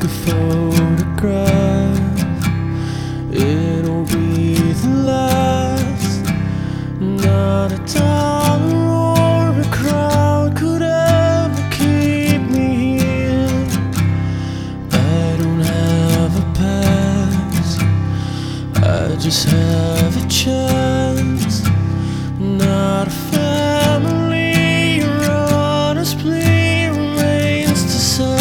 a photograph. It'll be the last. Not a dollar or a crowd could ever keep me here. I don't have a past, I just have a chance. Not a family, your honest plea remains to say